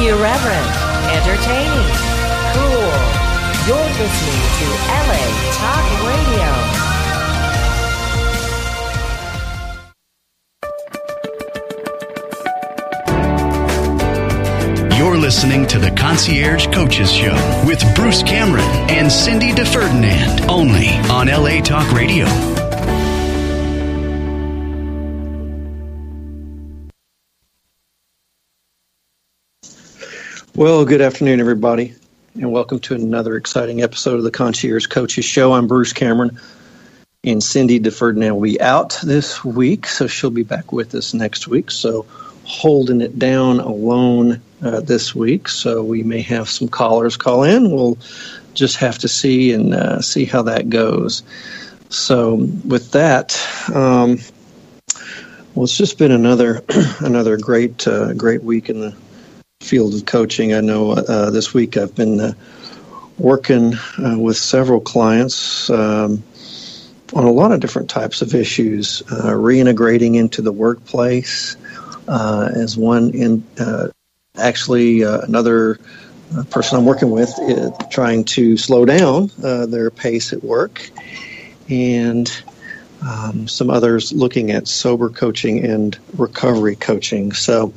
Irreverent, entertaining, cool. You're listening to LA Talk Radio. You're listening to the Concierge Coaches Show with Bruce Cameron and Cindy DeFerdinand, only on LA Talk Radio. Well, good afternoon, everybody, and welcome to another exciting episode of the Concierge Coaches Show. I'm Bruce Cameron, and Cindy DeFerdinand will be out this week, so she'll be back with us next week. So holding it down alone this week, so we may have some callers call in. We'll just have to see and see how that goes. So with that, well, it's just been another great week in the field of coaching. I know this week I've been working with several clients on a lot of different types of issues, reintegrating into the workplace as one, in actually another person I'm working with is trying to slow down their pace at work, and some others looking at sober coaching and recovery coaching. So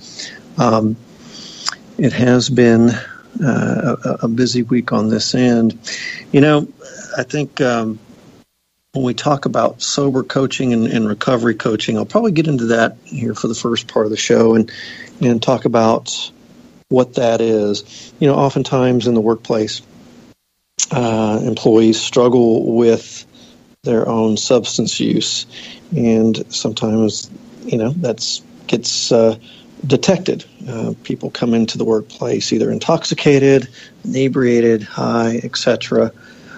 it has been a busy week on this end. You know, I think when we talk about sober coaching and recovery coaching, I'll probably get into that here for the first part of the show and talk about what that is. You know, oftentimes in the workplace, employees struggle with their own substance use, and sometimes, you know, that gets detected. People come into the workplace either intoxicated, inebriated, high, etc.,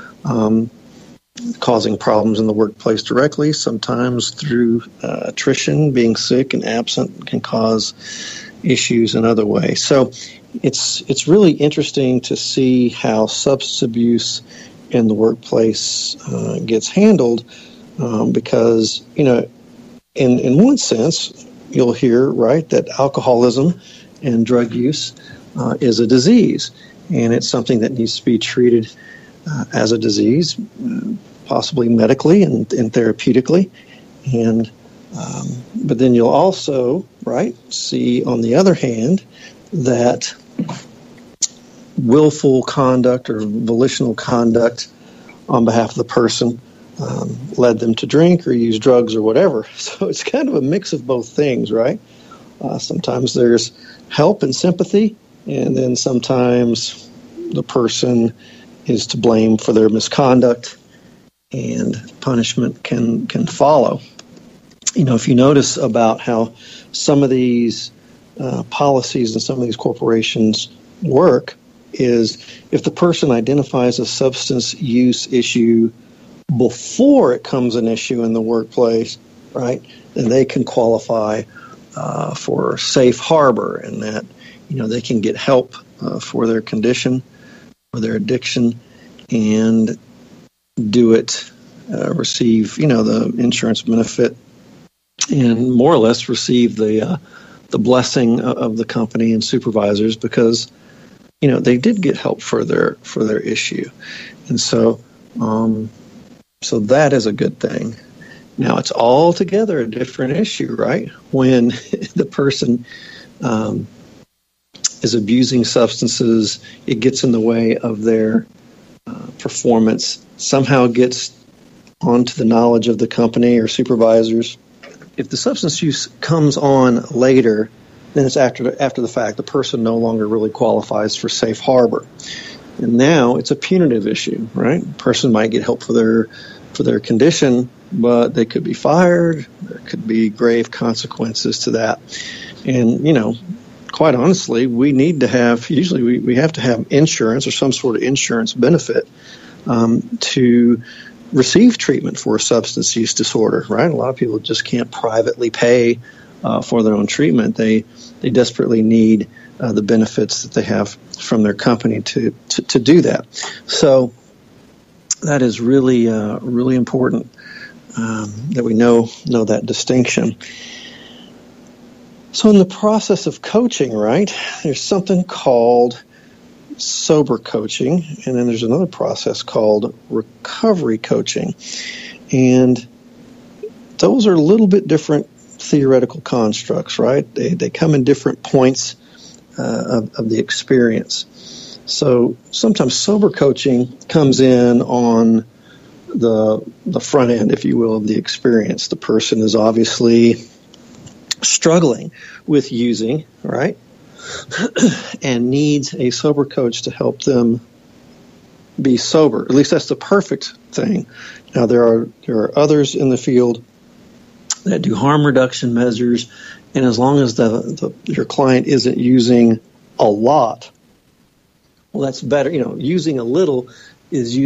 causing problems in the workplace directly. Sometimes through attrition, being sick and absent can cause issues in other ways. So it's really interesting to see how substance abuse in the workplace gets handled, because, you know, in one sense, you'll hear, right, that alcoholism and drug use is a disease, and it's something that needs to be treated as a disease, possibly medically and therapeutically. And but then you'll also, right, see on the other hand that willful conduct or volitional conduct on behalf of the person led them to drink or use drugs or whatever. So it's kind of a mix of both things, right? Sometimes there's help and sympathy, and then sometimes the person is to blame for their misconduct, and punishment can follow. You know, if you notice about how some of these policies and some of these corporations work, is if the person identifies a substance use issue before it becomes an issue in the workplace, right, then they can qualify for safe harbor, and that, you know, they can get help for their condition, for their addiction, and do it, receive, you know, the insurance benefit, and more or less receive the blessing of the company and supervisors, because, you know, they did get help for their issue. And so so that is a good thing. Now, it's altogether a different issue, right? When the person is abusing substances, it gets in the way of their performance, somehow gets onto the knowledge of the company or supervisors. If the substance use comes on later, then it's after the fact. The person no longer really qualifies for safe harbor. And now it's a punitive issue, right? The person might get help for their condition, but they could be fired. There could be grave consequences to that. And, you know, quite honestly, we need to have, usually we have to have insurance or some sort of insurance benefit to receive treatment for a substance use disorder, right? A lot of people just can't privately pay for their own treatment. They desperately need the benefits that they have from their company to do that. So that is really really important that we know that distinction. So in the process of coaching, right, there's something called sober coaching, and then there's another process called recovery coaching. And those are a little bit different theoretical constructs, right? They come in different points of the experience. So sometimes sober coaching comes in on the front end, if you will, of the experience. The person is obviously struggling with using, right? And needs a sober coach to help them be sober. At least that's the perfect thing. Now there are others in the field that do harm reduction measures, and as long as your client isn't using a lot, well, that's better. Using a little is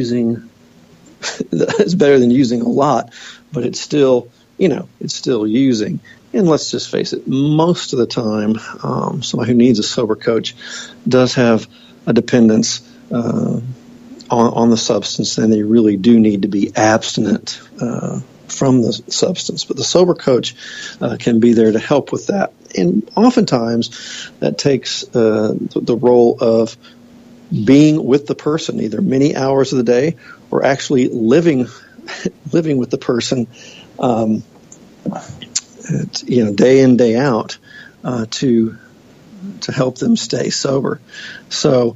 better than using a lot, but it's still using. And let's just face it, most of the time, somebody who needs a sober coach does have a dependence on the substance, and they really do need to be abstinent from the substance. But the sober coach can be there to help with that. And oftentimes that takes the role of being with the person, either many hours of the day or actually living with the person, day in, day out, to help them stay sober. So,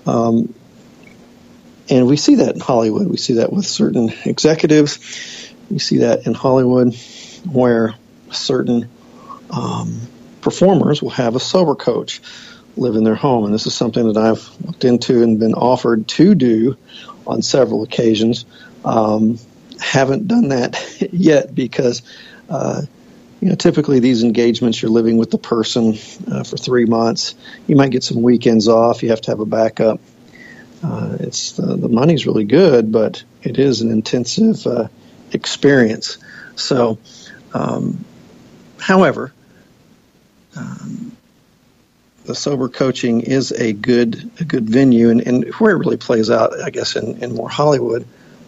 and we see that in Hollywood. We see that with certain executives. We see that in Hollywood, where certain performers will have a sober coach live in their home. And this is something that I've looked into and been offered to do on several occasions. Haven't done that yet because, typically these engagements, you're living with the person for 3 months. You might get some weekends off. You have to have a backup. The money's really good, but it is an intensive experience. So, however, the sober coaching is a good venue, and where it really plays out, I guess, in more Hollywood,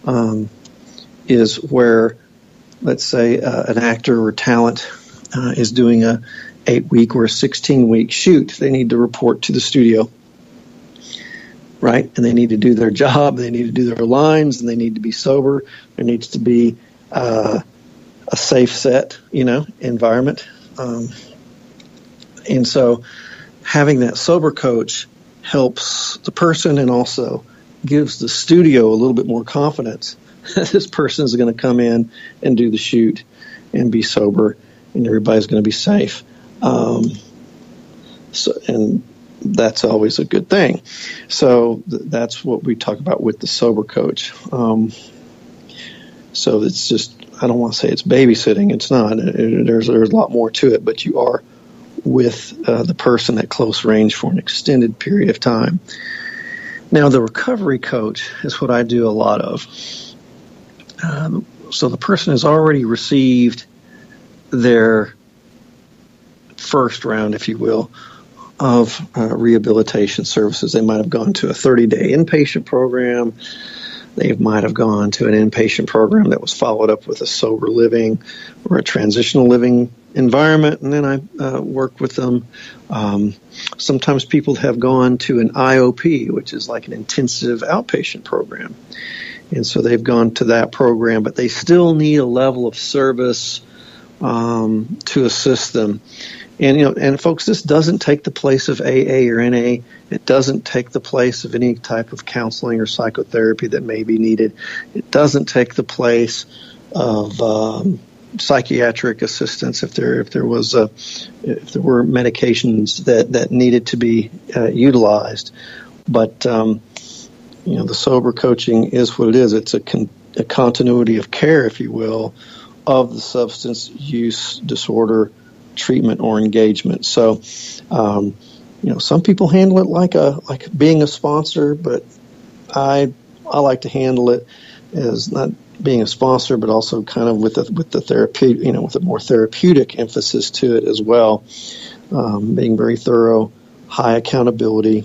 is where, let's say, an actor or talent is doing a 8-week or a 16-week shoot. They need to report to the studio, right? And they need to do their job. They need to do their lines, and they need to be sober. There needs to be a safe set, environment. And so having that sober coach helps the person and also gives the studio a little bit more confidence that this person is going to come in and do the shoot and be sober, and everybody's going to be safe. And that's always a good thing. So that's what we talk about with the sober coach. So it's just, I don't want to say it's babysitting. It's not. There's a lot more to it, but you are with the person at close range for an extended period of time. Now, the recovery coach is what I do a lot of. So the person has already received their first round, if you will, of rehabilitation services. They might have gone to a 30-day inpatient program. They might have gone to an inpatient program that was followed up with a sober living or a transitional living environment, and then I work with them. Sometimes people have gone to an IOP, which is like an intensive outpatient program. And so they've gone to that program, but they still need a level of service to assist them. And folks, this doesn't take the place of AA or NA. It doesn't take the place of any type of counseling or psychotherapy that may be needed. It doesn't take the place of psychiatric assistance if there were medications that needed to be utilized. But the sober coaching is what it is. It's a continuity of care, if you will, of the substance use disorder treatment or engagement. So, some people handle it like being a sponsor, but I like to handle it as not being a sponsor, but also kind of with the therapeutic, with a more therapeutic emphasis to it as well. Being very thorough, high accountability.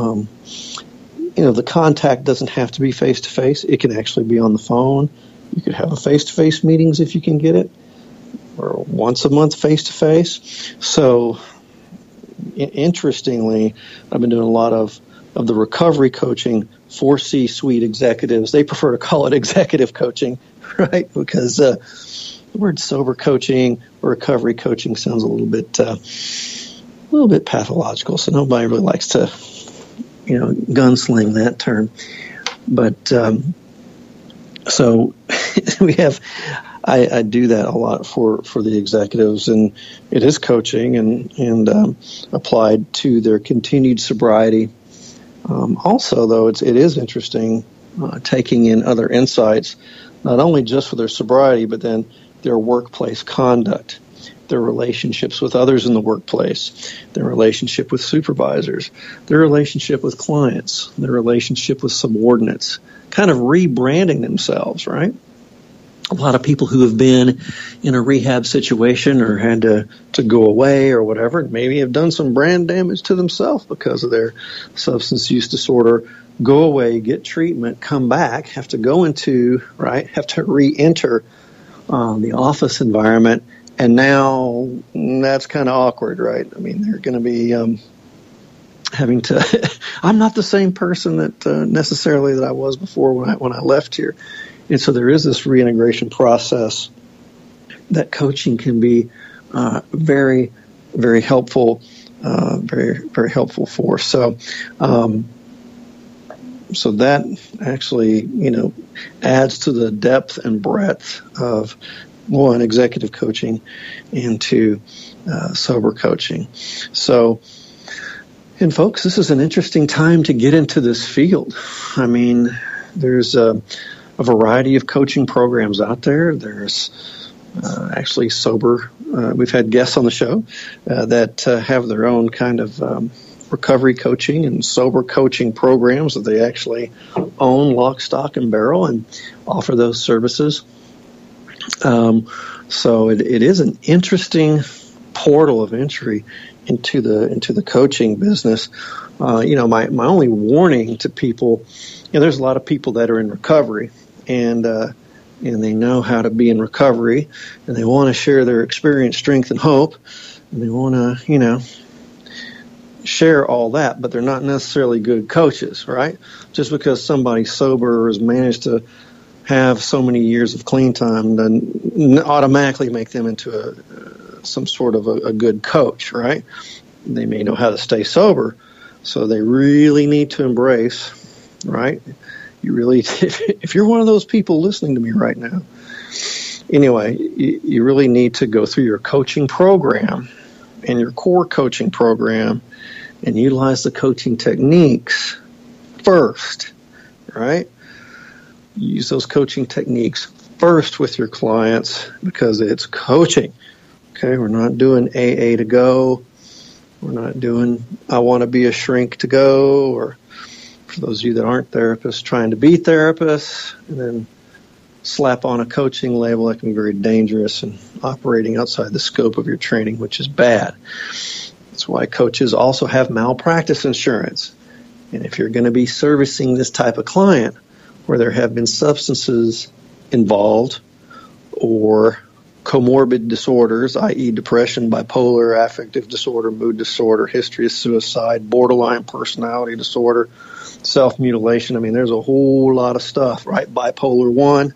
The contact doesn't have to be face to face. It can actually be on the phone. You could have a face to face meetings if you can get it. or once a month face-to-face. So interestingly, I've been doing a lot of the recovery coaching for C-suite executives. They prefer to call it executive coaching, right? Because the word sober coaching or recovery coaching sounds a little bit pathological. So nobody really likes to, gunsling that term. But so we have. I do that a lot for the executives, and it is coaching and applied to their continued sobriety. Also, though, it is interesting taking in other insights, not only just for their sobriety, but then their workplace conduct, their relationships with others in the workplace, their relationship with supervisors, their relationship with clients, their relationship with subordinates, kind of rebranding themselves, right? A lot of people who have been in a rehab situation or had to go away or whatever, maybe have done some brand damage to themselves because of their substance use disorder, go away, get treatment, come back, have to re-enter the office environment, and now that's kind of awkward, right? I mean, they're going to be having to, I'm not the same person that necessarily that I was before when I left here. And so there is this reintegration process that coaching can be very, very helpful, very, very helpful for. So, so that actually, adds to the depth and breadth of one, executive coaching, and two, sober coaching. So, and folks, this is an interesting time to get into this field. I mean, there's a variety of coaching programs out there. There's actually sober. We've had guests on the show that have their own kind of recovery coaching and sober coaching programs that they actually own lock, stock, and barrel and offer those services. So it is an interesting portal of entry into the coaching business. My only warning to people, there's a lot of people that are in recovery and they know how to be in recovery, and they want to share their experience, strength, and hope, and they want to, share all that, but they're not necessarily good coaches, right? Just because somebody's sober or has managed to have so many years of clean time doesn't automatically make them into some sort of a good coach, right? They may know how to stay sober, so they really need to embrace, right? You really, if you're one of those people listening to me right now, anyway, you really need to go through your coaching program and your core coaching program and utilize the coaching techniques first, right? Use those coaching techniques first with your clients because it's coaching. Okay, we're not doing AA to go. We're not doing I want to be a shrink to go, or for those of you that aren't therapists, trying to be therapists and then slap on a coaching label. That can be very dangerous and operating outside the scope of your training, which is bad. That's why coaches also have malpractice insurance. And if you're going to be servicing this type of client where there have been substances involved or comorbid disorders, i.e. depression, bipolar, affective disorder, mood disorder, history of suicide, borderline personality disorder, self-mutilation. I mean, there's a whole lot of stuff, right? Bipolar 1,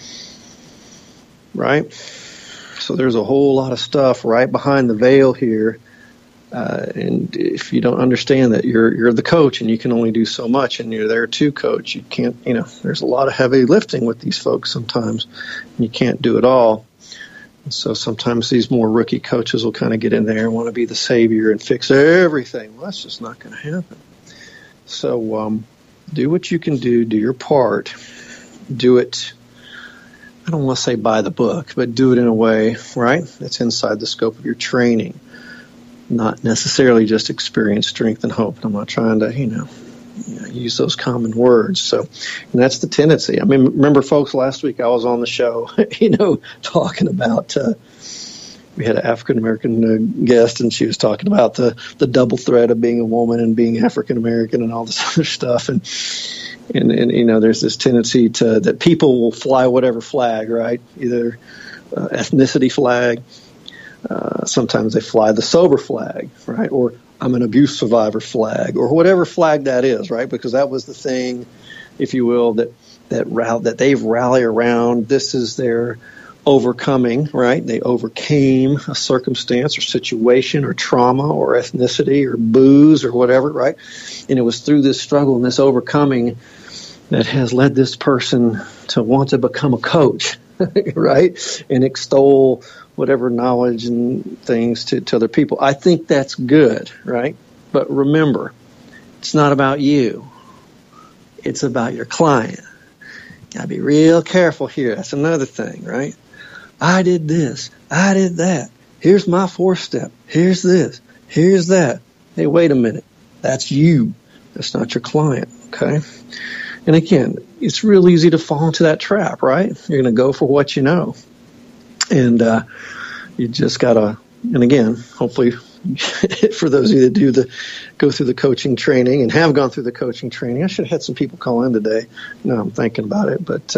right? So there's a whole lot of stuff right behind the veil here. And if you don't understand that you're the coach and you can only do so much and you're there to coach, you can't, there's a lot of heavy lifting with these folks sometimes, and you can't do it all. And so sometimes these more rookie coaches will kind of get in there and want to be the savior and fix everything. Well, that's just not going to happen. So do what you can do your part. Do it, I don't want to say by the book, but do it in a way, right, that's inside the scope of your training. Not necessarily just experience, strength, and hope. I'm not trying to, use those common words. So, and that's the tendency. I mean, remember, folks, last week I was on the show, talking about, we had an African-American guest, and she was talking about the double threat of being a woman and being African-American and all this other stuff. And there's this tendency that people will fly whatever flag, right? Either ethnicity flag. Sometimes they fly the sober flag, right? Or I'm an abuse survivor flag, or whatever flag that is, right? Because that was the thing, if you will, that they've rallied around. This is their overcoming, right? They overcame a circumstance or situation or trauma or ethnicity or booze or whatever, right? And it was through this struggle and this overcoming that has led this person to want to become a coach, right? And extol whatever knowledge and things to other people. I think that's good, right? But remember, it's not about you. It's about your client. Gotta be real careful here. That's another thing, right? I did this. I did that. Here's my 4-step. Here's this. Here's that. Hey, wait a minute. That's you. That's not your client, okay? And again, it's real easy to fall into that trap, right? You're going to go for what you know. And you just got to, and again, hopefully for those of you that go through the coaching training and have gone through the coaching training, I should have had some people call in today. No, I'm thinking about it, but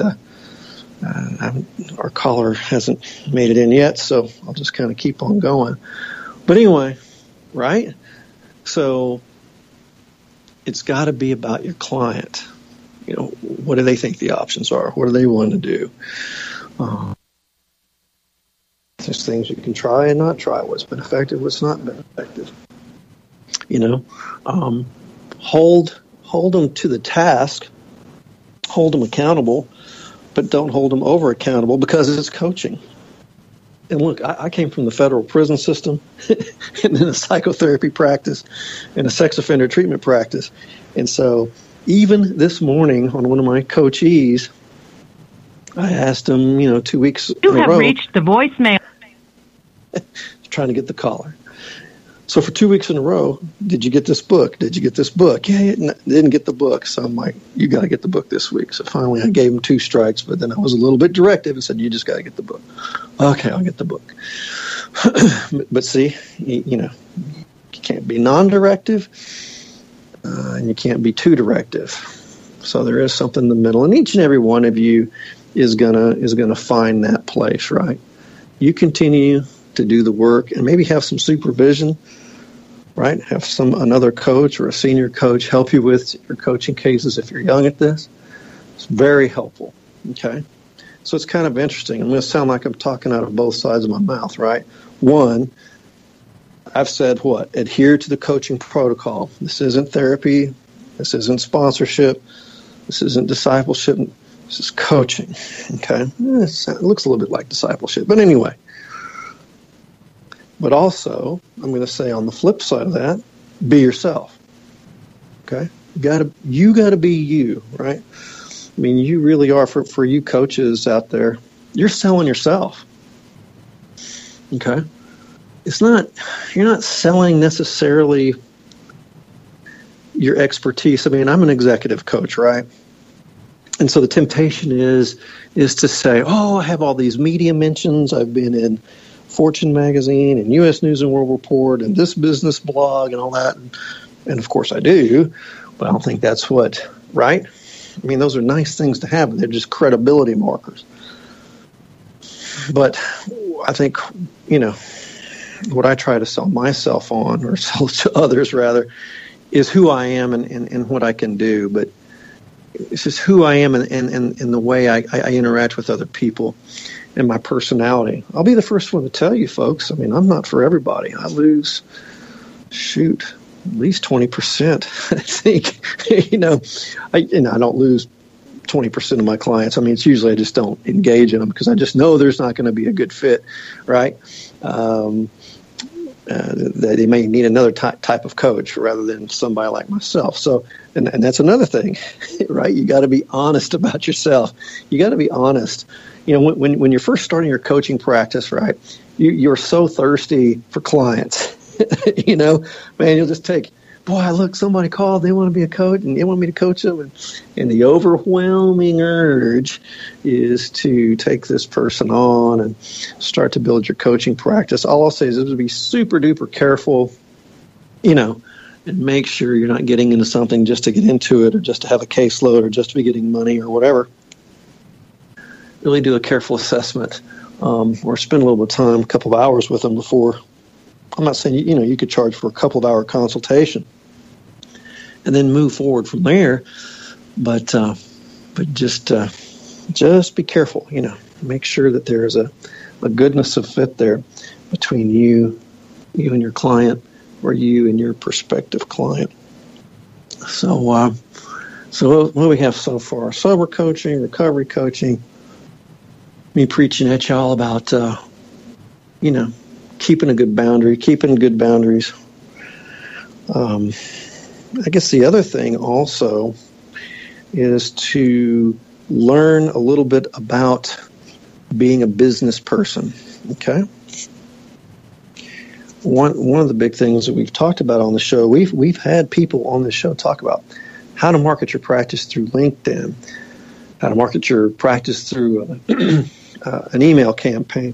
our caller hasn't made it in yet, so I'll just kind of keep on going. But anyway, right? So it's got to be about your client. You know, what do they think the options are? What do they want to do? There's things you can try and not try. What's been effective, what's not been effective. You know, hold them to the task, hold them accountable, but don't hold them over accountable because it's coaching. And look, I came from the federal prison system and then a psychotherapy practice and a sex offender treatment practice. And so even this morning on one of my coachees, I asked him, 2 weeks in a row. You have reached the voicemail. Trying to get the caller. So for 2 weeks in a row, did you get this book? Did you get this book? Yeah, didn't get the book. So I'm like, you got to get the book this week. So finally I gave him 2 strikes, but then I was a little bit directive and said, you just got to get the book. Okay, I'll get the book. But see, you can't be non-directive and you can't be too directive. So there is something in the middle. And each and every one of you is gonna find that place, right? You continue to do the work and maybe have some supervision, right? Have another coach or a senior coach help you with your coaching cases if you're young at this. It's very helpful, okay? So it's kind of interesting. I'm going to sound like I'm talking out of both sides of my mouth, right? One, I've said what? Adhere to the coaching protocol. This isn't therapy. This isn't sponsorship. This isn't discipleship. This is coaching, okay? It looks a little bit like discipleship, but anyway. But also, I'm going to say on the flip side of that, be yourself, okay? You got to be you, right? I mean, you really are, for you coaches out there, you're selling yourself, okay? You're not selling necessarily your expertise. I mean, I'm an executive coach, right? And so the temptation is to say, I have all these media mentions. I've been in Fortune magazine and U.S. News and World Report and this business blog and all that. And of course I do, but I don't think that's right? I mean, those are nice things to have, but they're just credibility markers. But I think, what I try to sell myself on, or sell to others rather, is who I am and what I can do. But it's just who I am and the way I interact with other people and my personality. I'll be the first one to tell you, folks, I mean, I'm not for everybody. I lose, at least 20%, I think. I don't lose 20% of my clients. I mean, it's usually I just don't engage in them because I just know there's not going to be a good fit, right? They may need another type of coach rather than somebody like myself. So, and that's another thing, right? You got to be honest about yourself. You got to be honest. When you're first starting your coaching practice, right? You're so thirsty for clients. Man, you'll just take, look, somebody called, they want to be a coach, and they want me to coach them. And the overwhelming urge is to take this person on and start to build your coaching practice. All I'll say is be super duper careful, and make sure you're not getting into something just to get into it or just to have a caseload or just to be getting money or whatever. Really do a careful assessment or spend a little bit of time, a couple of hours with them before. I'm not saying, you could charge for a couple of hour consultation and then move forward from there. But just be careful, make sure that there is a goodness of fit there between you and your client, or you and your prospective client. So what do we have so far? Sober coaching, recovery coaching, me preaching at y'all about, keeping good boundaries. I guess the other thing also is to learn a little bit about being a business person, okay? One of the big things that we've talked about on the show, we've had people on the show talk about how to market your practice through LinkedIn, how to market your practice through an email campaign,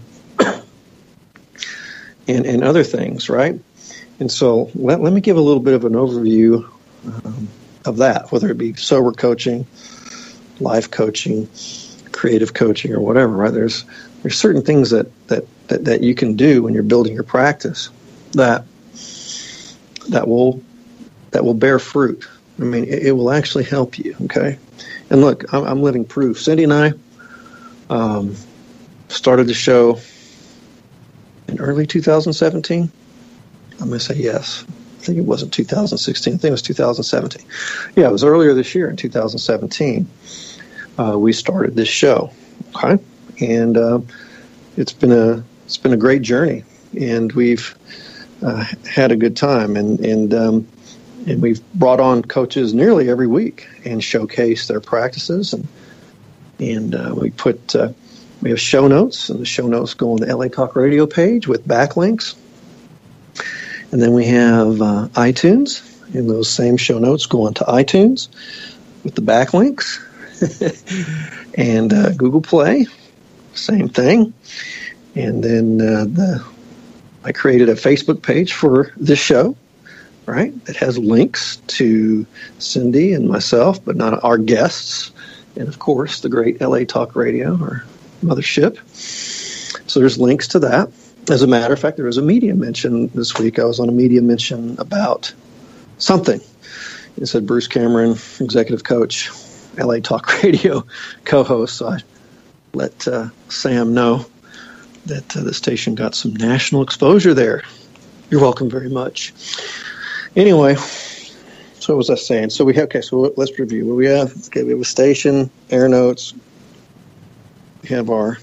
and other things, right? And so let me give a little bit of an overview of that, whether it be sober coaching, life coaching, creative coaching, or whatever, right? There's certain things that you can do when you're building your practice that will bear fruit. I mean, it will actually help you, okay? And look, I'm living proof. Cindy and I started the show in early 2017. I'm going to say yes. I think it wasn't 2016. I think it was 2017. Yeah, it was earlier this year in 2017. We started this show, okay? And it's been a great journey, and we've had a good time, and we've brought on coaches nearly every week and showcased their practices, and we have show notes, and the show notes go on the LA Talk Radio page with backlinks. And then we have iTunes, and those same show notes go onto iTunes with the backlinks. And Google Play, same thing. And then I created a Facebook page for this show, right? It has links to Cindy and myself, but not our guests. And, of course, the great LA Talk Radio, or mothership. So there's links to that. As a matter of fact, there was a media mention this week. I was on a media mention about something. It said Bruce Cameron, executive coach, LA Talk Radio co-host. So I let Sam know that the station got some national exposure there. You're welcome very much. Anyway, so what was I saying? So let's review. What we have? Okay, we have a station, air notes. We have our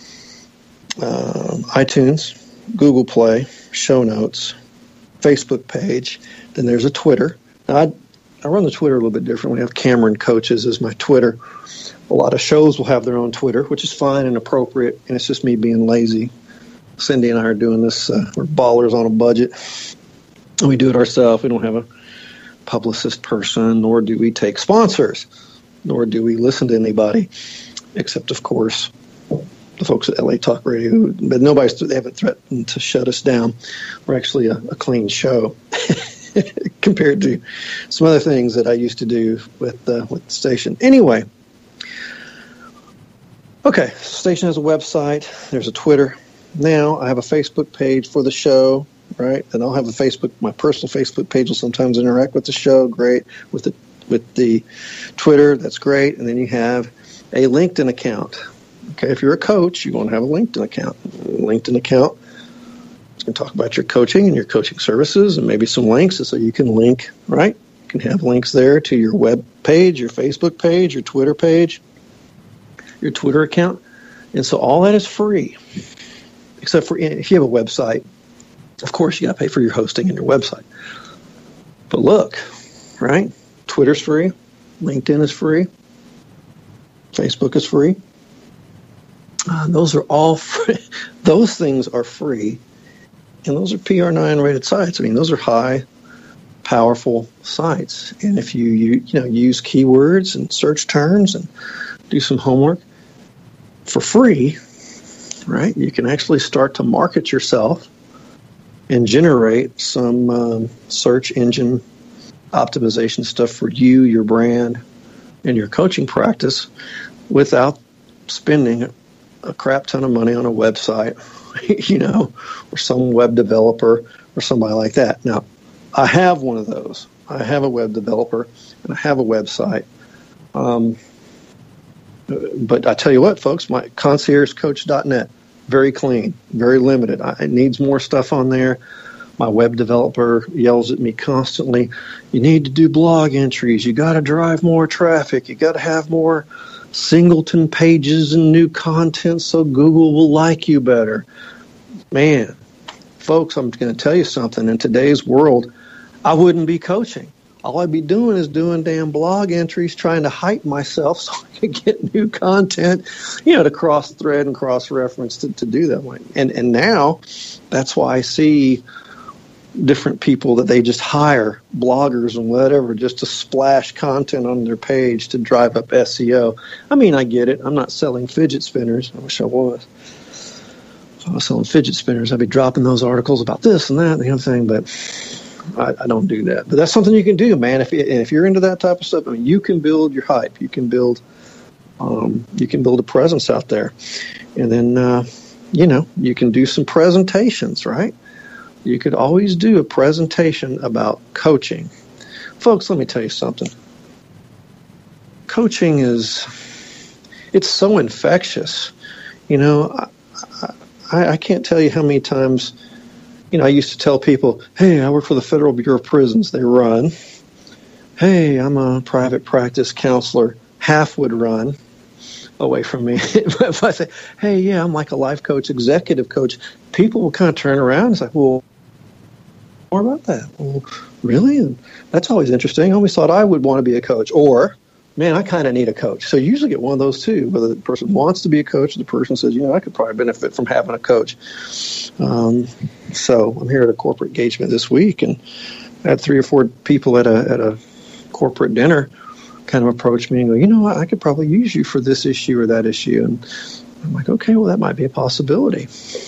iTunes, Google Play, show notes, Facebook page. Then there's a Twitter. Now, I run the Twitter a little bit different. We have Cameron Coaches as my Twitter. A lot of shows will have their own Twitter, which is fine and appropriate, and it's just me being lazy. Cindy and I are doing this. We're ballers on a budget. And we do it ourselves. We don't have a publicist person, nor do we take sponsors, nor do we listen to anybody, except, of course, the folks at LA Talk Radio. But they haven't threatened to shut us down. We're actually a clean show compared to some other things that I used to do with the station. Anyway, okay, the station has a website. There's a Twitter. Now I have a Facebook page for the show, right? And I'll have my personal Facebook page will sometimes interact with the show. Great. With the Twitter, that's great. And then you have a LinkedIn account. Okay, if you're a coach, you want to have a LinkedIn account. LinkedIn account is going to talk about your coaching and your coaching services and maybe some links so you can link, right? You can have links there to your web page, your Facebook page, your Twitter page, your Twitter account. And so all that is free, except for if you have a website. Of course, you got to pay for your hosting and your website. But look, right? Twitter's free. LinkedIn is free. Facebook is free. Those are all free. Those things are free, and those are PR9 rated sites. I mean, those are high, powerful sites. And if you use keywords and search terms and do some homework for free, right? You can actually start to market yourself and generate some search engine optimization stuff for you, your brand, and your coaching practice without spending a crap ton of money on a website, or some web developer or somebody like that. Now, I have one of those. I have a web developer and I have a website. But I tell you what, folks, my conciergecoach.net, very clean, very limited. It needs more stuff on there. My web developer yells at me constantly, you need to do blog entries. You got to drive more traffic. You got to have more singleton pages and new content so Google will like you better. Man, folks, I'm going to tell you something. In today's world, I wouldn't be coaching. All I'd be doing is doing damn blog entries, trying to hype myself so I could get new content, to cross-thread and cross-reference to do that way. And now that's why I see different people that they just hire, bloggers and whatever, just to splash content on their page to drive up SEO. I mean, I get it. I'm not selling fidget spinners. I wish I was. If I was selling fidget spinners, I'd be dropping those articles about this and that and the other thing, but I don't do that. But that's something you can do, man. If you're into that type of stuff, I mean, you can build your hype. You can build a presence out there. And then, you can do some presentations, right? You could always do a presentation about coaching. Folks, let me tell you something. Coaching it's so infectious. I can't tell you how many times, I used to tell people, hey, I work for the Federal Bureau of Prisons. They run. Hey, I'm a private practice counselor. Half would run away from me. If I say, hey, yeah, I'm like a life coach, executive coach, people will kind of turn around and say, well, more about that. Well, really? And that's always interesting. I always thought I would want to be a coach. Or, man, I kind of need a coach. So you usually get one of those two, whether the person wants to be a coach or the person says, I could probably benefit from having a coach. So I'm here at a corporate engagement this week, and I had 3 or 4 people at a corporate dinner kind of approach me and go, I could probably use you for this issue or that issue. And I'm like, okay, well, that might be a possibility.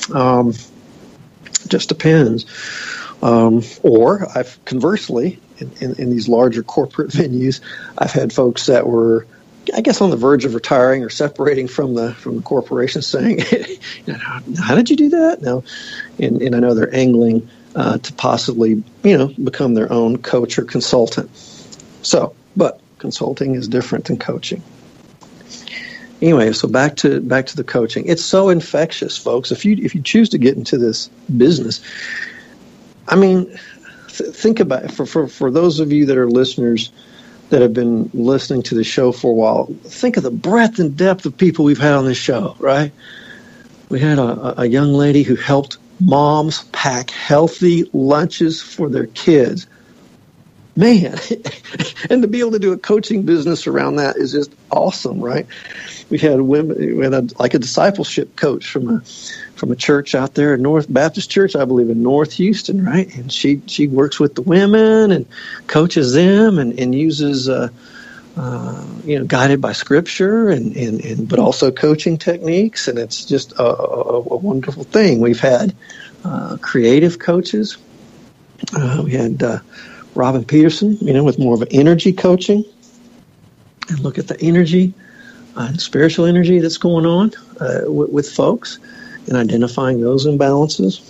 Just depends. Or I've conversely, in these larger corporate venues, I've had folks that were, I guess, on the verge of retiring or separating from the corporation, saying, how did you do that? Now, and I know they're angling to possibly, become their own coach or consultant. So, but consulting is different than coaching. Anyway, so back to the coaching. It's so infectious, folks. If you choose to get into this business, I mean, think about it. For those of you that are listeners that have been listening to the show for a while, think of the breadth and depth of people we've had on this show, right? We had a young lady who helped moms pack healthy lunches for their kids. Man, and to be able to do a coaching business around that is just awesome, right? We had a discipleship coach from a church out there, North Baptist Church, I believe, in North Houston, right? And she works with the women and coaches them and uses guided by Scripture and but also coaching techniques, and it's just a wonderful thing. We've had creative coaches. We had Robin Peterson, with more of an energy coaching, and look at the energy, spiritual energy that's going on with folks, and identifying those imbalances.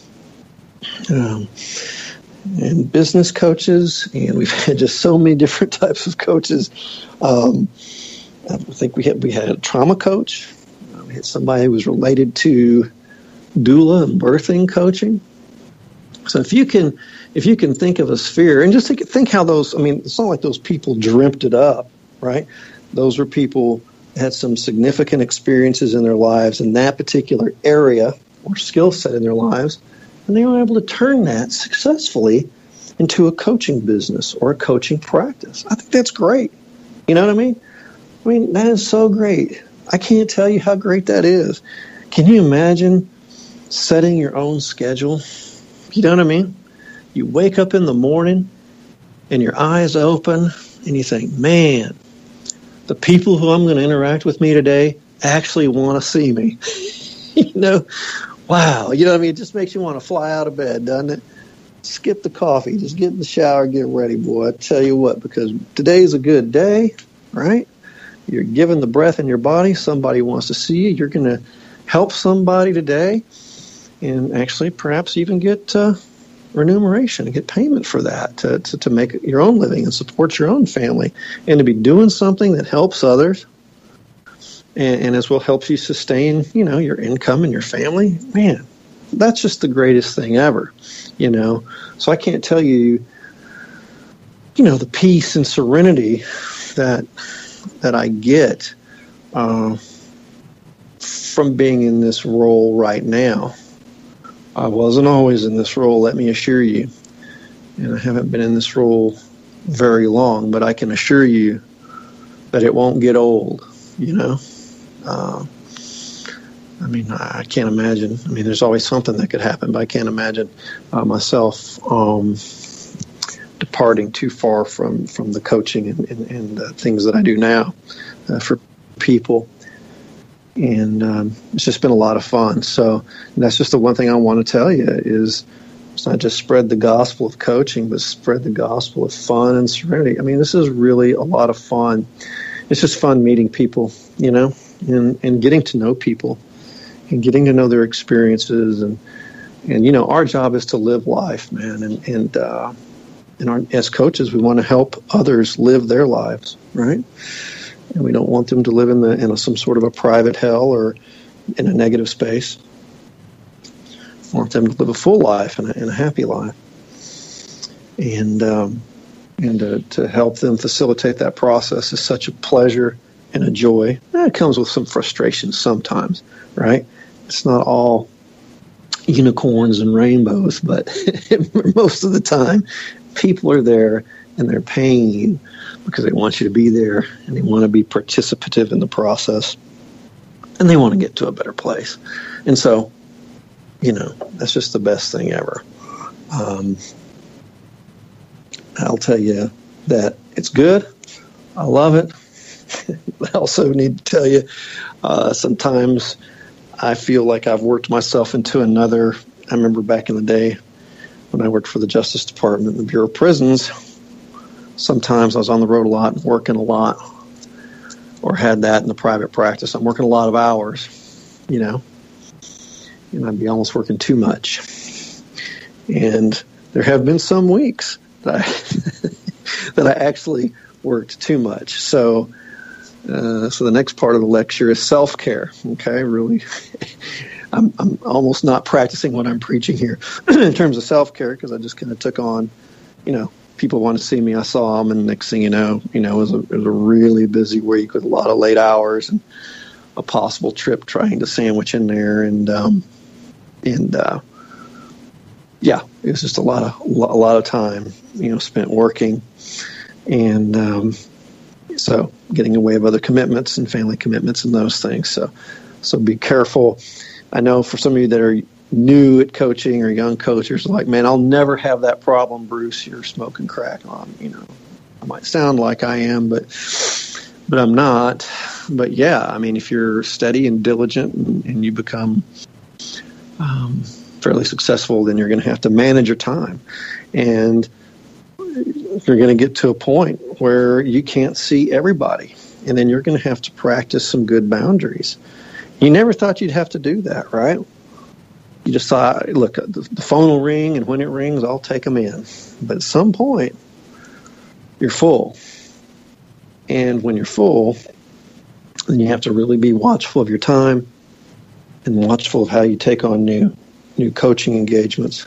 And business coaches, and we've had just so many different types of coaches. I think we had a trauma coach. We had somebody who was related to doula and birthing coaching. So if you can think of a sphere, and just think how those, it's not like those people dreamt it up, right? Those were people that had some significant experiences in their lives in that particular area or skill set in their lives, and they were able to turn that successfully into a coaching business or a coaching practice. I think that's great. You know what I mean? That is so great. I can't tell you how great that is. Can you imagine setting your own schedule? You know what I mean? You wake up in the morning and your eyes open and you think, man, the people who I'm going to interact with me today actually want to see me. Wow. It just makes you want to fly out of bed, doesn't it? Skip the coffee. Just get in the shower, get ready, boy. I tell you what, because today's a good day, right? You're given the breath in your body. Somebody wants to see you. You're going to help somebody today and actually perhaps even get remuneration and get payment for that to make your own living and support your own family, and to be doing something that helps others and as well helps you sustain, your income and your family, man, that's just the greatest thing ever, So I can't tell you, the peace and serenity that I get from being in this role right now. I wasn't always in this role, let me assure you, and I haven't been in this role very long, but I can assure you that it won't get old, I can't imagine. There's always something that could happen, but I can't imagine myself departing too far from the coaching and things that I do now for people. And it's just been a lot of fun. So that's just the one thing I want to tell you is it's not just spread the gospel of coaching, but spread the gospel of fun and serenity. This is really a lot of fun. It's just fun meeting people, and getting to know people and getting to know their experiences. And our job is to live life, man. And as coaches, we want to help others live their lives, right? And we don't want them to live in some sort of a private hell or in a negative space. We want them to live a full life and a happy life. And to help them facilitate that process is such a pleasure and a joy. It comes with some frustration sometimes, right? It's not all unicorns and rainbows, but most of the time, people are there and they're paying you because they want you to be there and they want to be participative in the process and they want to get to a better place. And so, that's just the best thing ever. I'll tell you that it's good. I love it. But I also need to tell you, sometimes I feel like I've worked myself into another. I remember back in the day when I worked for the Justice Department and the Bureau of Prisons, sometimes I was on the road a lot and working a lot, or had that in the private practice. I'm working a lot of hours, and I'd be almost working too much. And there have been some weeks that I actually worked too much. So the next part of the lecture is self-care. Okay, really, I'm almost not practicing what I'm preaching here in terms of self-care because I just kind of took on, people want to see me. I saw them, and next thing you know, it was a really busy week with a lot of late hours and a possible trip trying to sandwich in there, and yeah, it was just a lot of time, spent working, and so getting away of other commitments and family commitments and those things. So be careful. I know for some of you that are new at coaching or young coaches are like, man, I'll never have that problem, Bruce. You're smoking crack on. I might sound like I am, but I'm not. But yeah, if you're steady and diligent and you become fairly successful, then you're going to have to manage your time, and you're going to get to a point where you can't see everybody, and then you're going to have to practice some good boundaries. You never thought you'd have to do that, right? You just thought, look, the phone will ring, and when it rings, I'll take them in. But at some point, you're full. And when you're full, then you have to really be watchful of your time and watchful of how you take on new coaching engagements.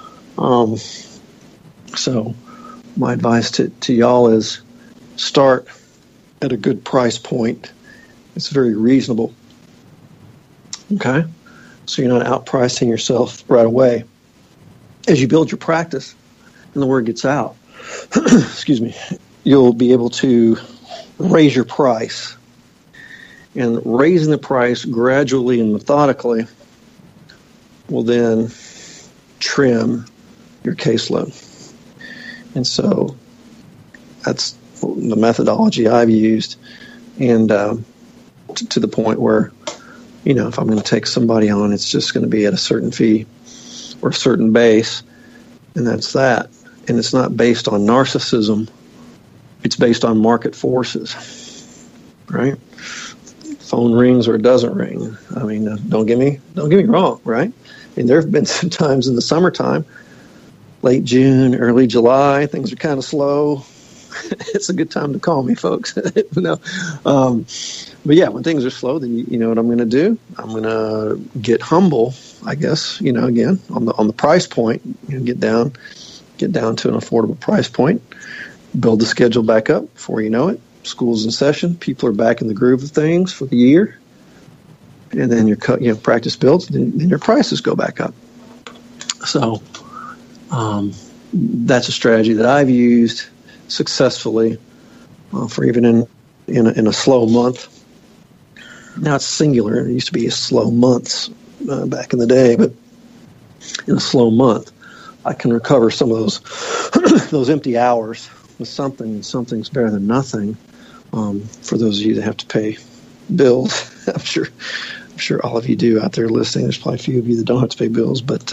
So my advice to y'all is start at a good price point. It's very reasonable. Okay? So you're not outpricing yourself right away. As you build your practice and the word gets out, excuse me, you'll be able to raise your price. And raising the price gradually and methodically will then trim your caseload. And so that's the methodology I've used, and to the point where, if I'm going to take somebody on, it's just going to be at a certain fee or a certain base, and that's that. And it's not based on narcissism. It's based on market forces, right? phone rings or it doesn't ring. I mean, don't get me wrong, right? I mean, there have been some times in the summertime, late June, early July, things are kind of slow. It's a good time to call me, folks. No. But yeah, when things are slow, then you know what I'm going to do? I'm going to get humble, I guess, again, on the price point, get down to an affordable price point, build the schedule back up before you know it. School's in session, people are back in the groove of things for the year, and then your practice builds, then your prices go back up. So that's a strategy that I've used successfully for even in a slow month. Now it's singular. It used to be a slow months back in the day, but in a slow month, I can recover some of those those empty hours with something. Something's better than nothing. For those of you that have to pay bills, I'm sure all of you do out there listening. There's probably a few of you that don't have to pay bills, but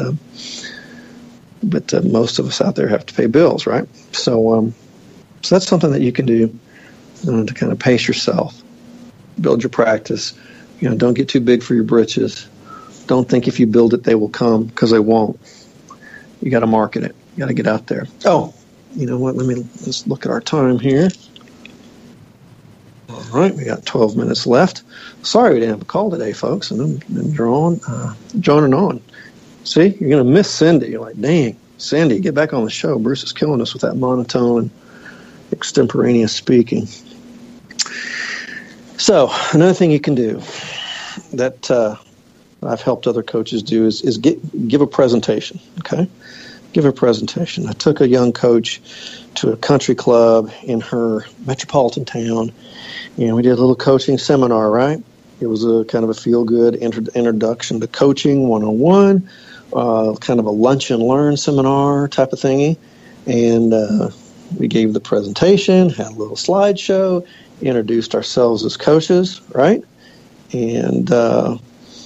most of us out there have to pay bills, right? So that's something that you can do to kind of pace yourself, build your practice. Don't get too big for your britches. Don't think if you build it, they will come, because they won't. You got to market it. You got to get out there. Oh, you know what? Let's look at our time here. All right, we got 12 minutes left. Sorry we didn't have a call today, folks, and I'm droning on. See, you're going to miss Cindy. You're like, dang, Cindy, get back on the show. Bruce is killing us with that monotone, extemporaneous speaking. So another thing you can do that I've helped other coaches do is give a presentation, okay? Give a presentation. I took a young coach to a country club in her metropolitan town, and we did a little coaching seminar, right? It was a kind of a feel-good introduction to coaching 101, kind of a lunch and learn seminar type of thingy. And we gave the presentation, had a little slideshow, introduced ourselves as coaches, right? And, the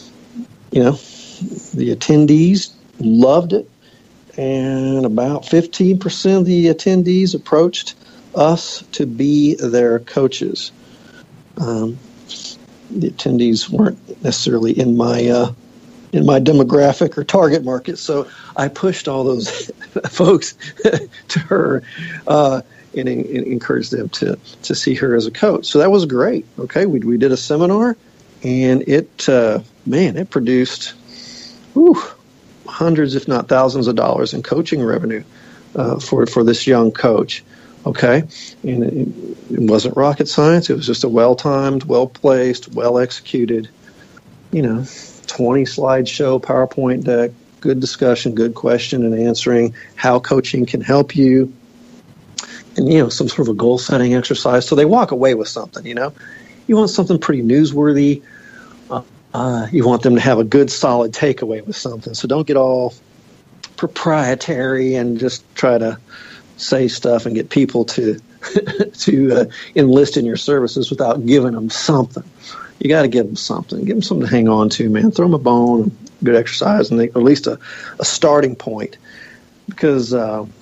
attendees loved it. And about 15% of the attendees approached us to be their coaches. The attendees weren't necessarily in my demographic or target market, so I pushed all those folks to her and encouraged them to see her as a coach. So that was great. Okay, we did a seminar, and it produced hundreds, if not thousands, of dollars in coaching revenue for this young coach. Okay, and it wasn't rocket science. It was just a well-timed, well-placed, well-executed, 20-slide-show PowerPoint deck, good discussion, good question and answering, how coaching can help you, and, some sort of a goal-setting exercise. So they walk away with something, You want something pretty newsworthy. You want them to have a good, solid takeaway with something. So don't get all proprietary and just try to say stuff and get people to enlist in your services without giving them something. You got to give them something. Give them something to hang on to, man. Throw them a bone, good exercise, and at least a starting point. Because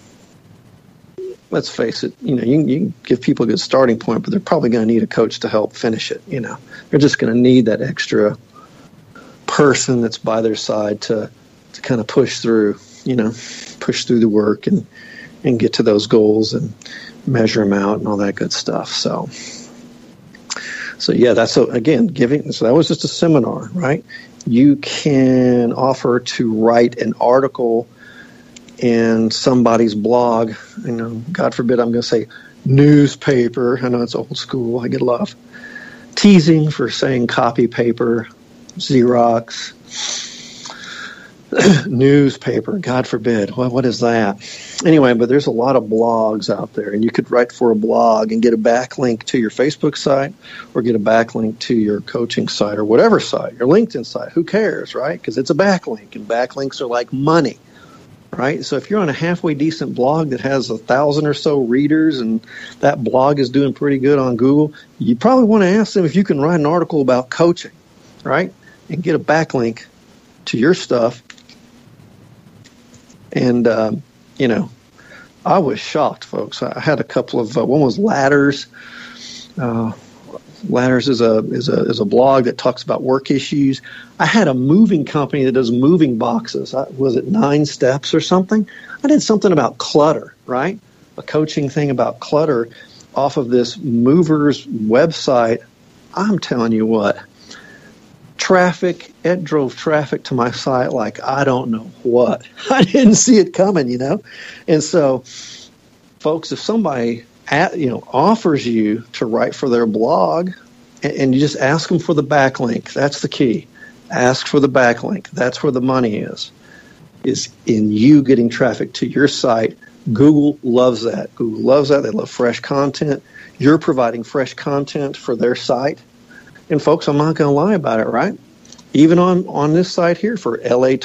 let's face it, you can give people a good starting point, but they're probably going to need a coach to help finish it. They're just going to need that extra person that's by their side to kind of push through the work and get to those goals and measure them out and all that good stuff. So yeah, giving. So that was just a seminar, right? You can offer to write an article in somebody's blog. God forbid I'm going to say newspaper. I know it's old school. I get a lot of teasing for saying copy paper, Xerox, newspaper. God forbid. What is that? Anyway, but there's a lot of blogs out there, and you could write for a blog and get a backlink to your Facebook site or get a backlink to your coaching site or whatever site, your LinkedIn site. Who cares, right? Because it's a backlink, and backlinks are like money, right? So if you're on a halfway decent blog that has 1,000 or so readers and that blog is doing pretty good on Google, you probably want to ask them if you can write an article about coaching, right? And get a backlink to your stuff. And, I was shocked, folks. I had a couple of, one was ladders, Ladders is a blog that talks about work issues. I had a moving company that does moving boxes. Was it 9 Steps or something? I did something about clutter, right? A coaching thing about clutter off of this movers website. I'm telling you what, it drove traffic to my site like I don't know what. I didn't see it coming, And so, folks, if somebody offers you to write for their blog, and you just ask them for the backlink, that's the key. Ask for the backlink. That's where the money is in you getting traffic to your site. Google loves that. Google loves that. They love fresh content. You're providing fresh content for their site. And folks, I'm not going to lie about it, right? Even on this site here for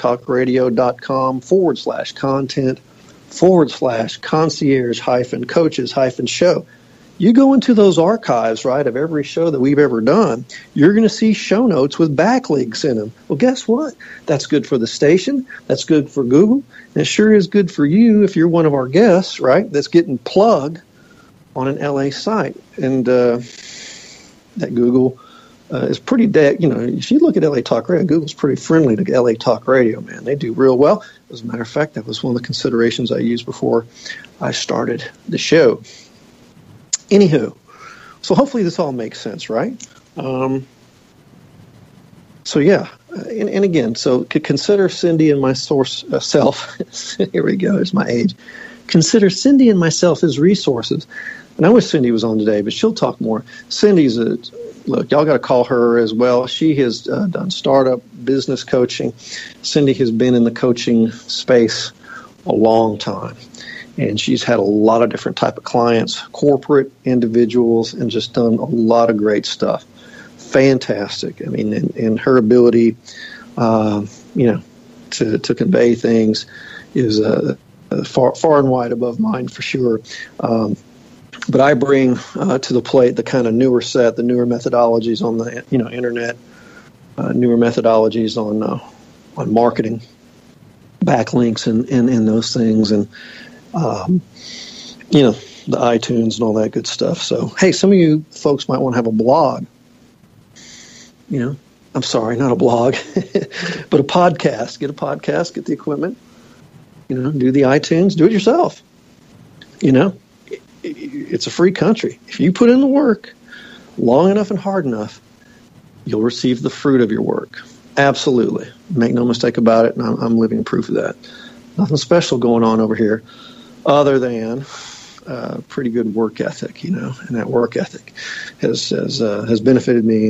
latalkradio.com/content/concierge-coaches-show. You go into those archives, right, of every show that we've ever done, you're going to see show notes with backlinks in them. Well, guess what? That's good for the station. That's good for Google. And it sure is good for you if you're one of our guests, right, that's getting plugged on an LA site. And that Google is pretty if you look at LA Talk Radio, Google's pretty friendly to LA Talk Radio, man. They do real well. As a matter of fact, that was one of the considerations I used before I started the show. Anywho, so hopefully this all makes sense, right? And again, so consider Cindy and my self. Here we go. There's my age. Consider Cindy and myself as resources. And I wish Cindy was on today, but she'll talk more. Cindy's look, y'all got to call her as well. She has done startup business coaching. Cindy has been in the coaching space a long time. And she's had a lot of different type of clients, corporate individuals, and just done a lot of great stuff. Fantastic. I mean, and her ability, to convey things is far and wide above mine for sure. But I bring to the plate the kind of newer methodologies on the internet, newer methodologies on marketing, backlinks, and those things, and the iTunes and all that good stuff. So, hey, some of you folks might want to have a blog. I'm sorry, not a blog, but a podcast. Get a podcast, get the equipment, do the iTunes, do it yourself. It's a free country. If you put in the work long enough and hard enough, you'll receive the fruit of your work. Absolutely. Make no mistake about it, and I'm living proof of that. Nothing special going on over here other than pretty good work ethic, and that work ethic has benefited me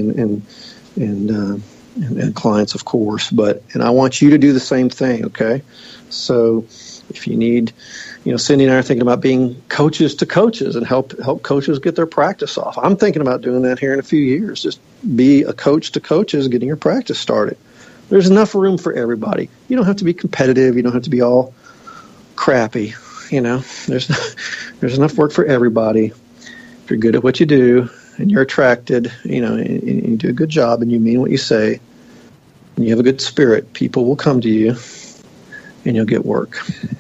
and clients, of course. And I want you to do the same thing, okay? So if you need, Cindy and I are thinking about being coaches to coaches and help coaches get their practice off. I'm thinking about doing that here in a few years. Just be a coach to coaches, getting your practice started. There's enough room for everybody. You don't have to be competitive. You don't have to be all crappy. There's enough work for everybody. If you're good at what you do and you're attracted, and you do a good job and you mean what you say and you have a good spirit, people will come to you and you'll get work.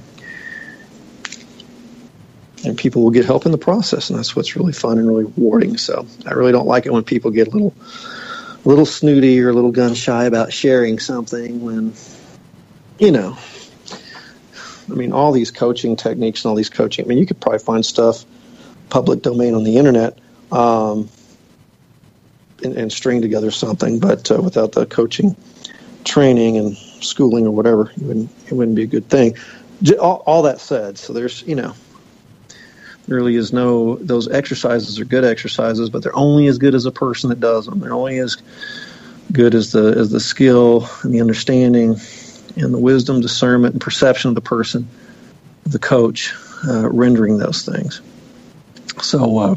And people will get help in the process, and that's what's really fun and really rewarding. So I really don't like it when people get a little snooty or a little gun shy about sharing something when, all these coaching techniques and all these coaching, you could probably find stuff public domain on the internet and string together something, but without the coaching training and schooling or whatever, it wouldn't be a good thing. All that said, so there's, there really is those exercises are good exercises, but they're only as good as a person that does them. They're only as good as the skill and the understanding and the wisdom, discernment, and perception of the person, the coach, rendering those things. So,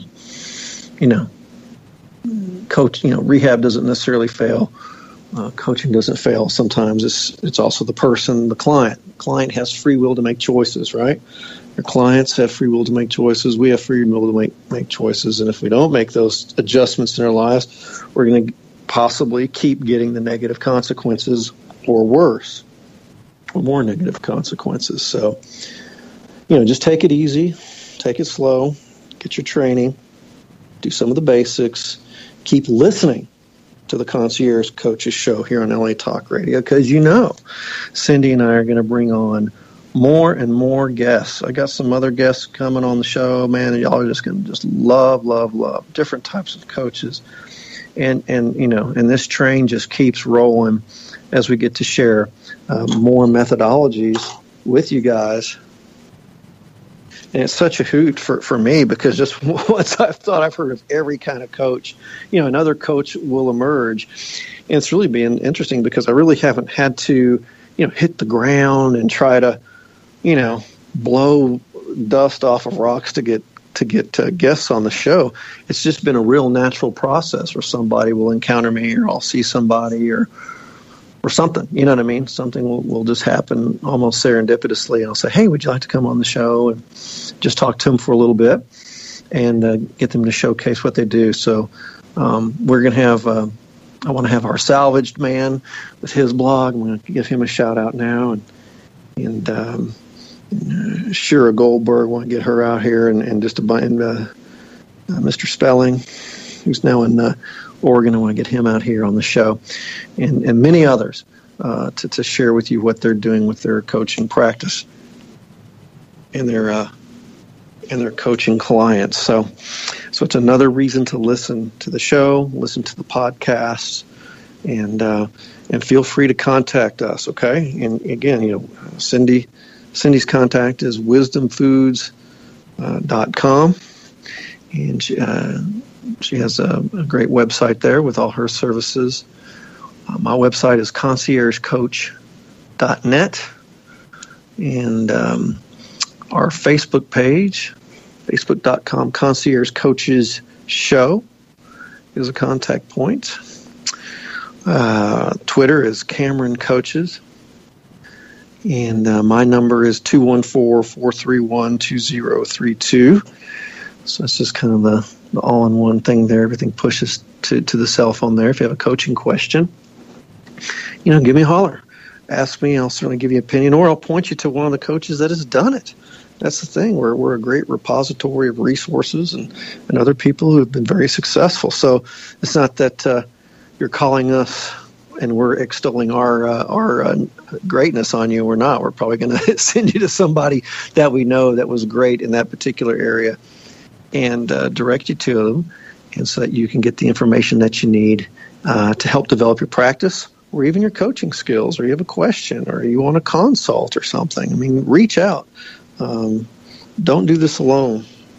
coach, rehab doesn't necessarily fail. Coaching doesn't fail. Sometimes it's also the person, the client. The client has free will to make choices, right? Our clients have free will to make choices. We have free will to make choices. And if we don't make those adjustments in our lives, we're going to possibly keep getting the negative consequences or worse, or more negative consequences. So, just take it easy, take it slow, get your training, do some of the basics, keep listening to the Concierge Coaches Show here on LA Talk Radio, because Cindy and I are going to bring on more and more guests. I got some other guests coming on the show, man, and y'all are just going to just love different types of coaches. And this train just keeps rolling as we get to share more methodologies with you guys. And it's such a hoot for me, because just once I've heard of every kind of coach, another coach will emerge. And it's really been interesting, because I really haven't had to, hit the ground and try to, blow dust off of rocks to get guests on the show. It's just been a real natural process where somebody will encounter me, or I'll see somebody, or something, you know what I mean? Something will just happen almost serendipitously, and I'll say, hey, would you like to come on the show? And just talk to them for a little bit and get them to showcase what they do. So we're going to have, I want to have our salvaged man with his blog. I'm going to give him a shout out now. And Shira Goldberg, want to get her out here, and Mr. Spelling, who's now in Oregon. I want to get him out here on the show, and many others to share with you what they're doing with their coaching practice and their coaching clients. So it's another reason to listen to the show, listen to the podcasts, and feel free to contact us. Okay, and again, Cindy's contact is wisdomfoods.com, and she has a great website there with all her services. My website is conciergecoach.net, and our Facebook page, facebook.com Concierge Coaches Show, is a contact point. Twitter is Cameron Coaches. And my number is 214-431-2032. So it's just kind of the all-in-one thing there. Everything pushes to the cell phone there. If you have a coaching question, give me a holler. Ask me. I'll certainly give you an opinion, or I'll point you to one of the coaches that has done it. That's the thing. We're a great repository of resources and other people who have been very successful. So it's not that you're calling us and we're extolling our greatness on you. We're not. We're probably going to send you to somebody that we know that was great in that particular area, and direct you to them, and so that you can get the information that you need to help develop your practice, or even your coaching skills, or you have a question, or you want to consult or something. I mean, reach out. Don't do this alone,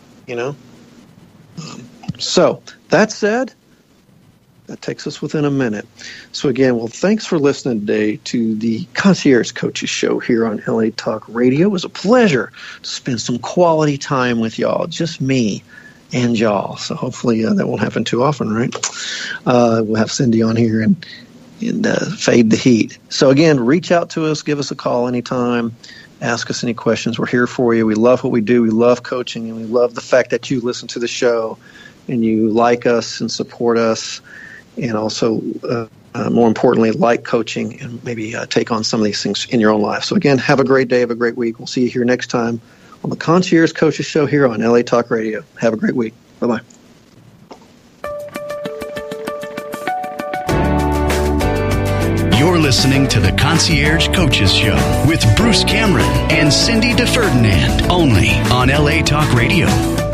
So that said, that takes us within a minute. So again, thanks for listening today to the Concierge Coaches Show here on LA Talk Radio. It was a pleasure to spend some quality time with y'all, just me and y'all. So hopefully that won't happen too often, right? We'll have Cindy on here and fade the heat. So again, reach out to us, give us a call anytime, ask us any questions. We're here for you. We love what we do. We love coaching, and we love the fact that you listen to the show and you like us and support us. And also, more importantly, like coaching and maybe take on some of these things in your own life. So again, have a great day, have a great week. We'll see you here next time on the Concierge Coaches Show here on LA Talk Radio. Have a great week. Bye-bye. You're listening to the Concierge Coaches Show with Bruce Cameron and Cindy DeFerdinand, only on LA Talk Radio.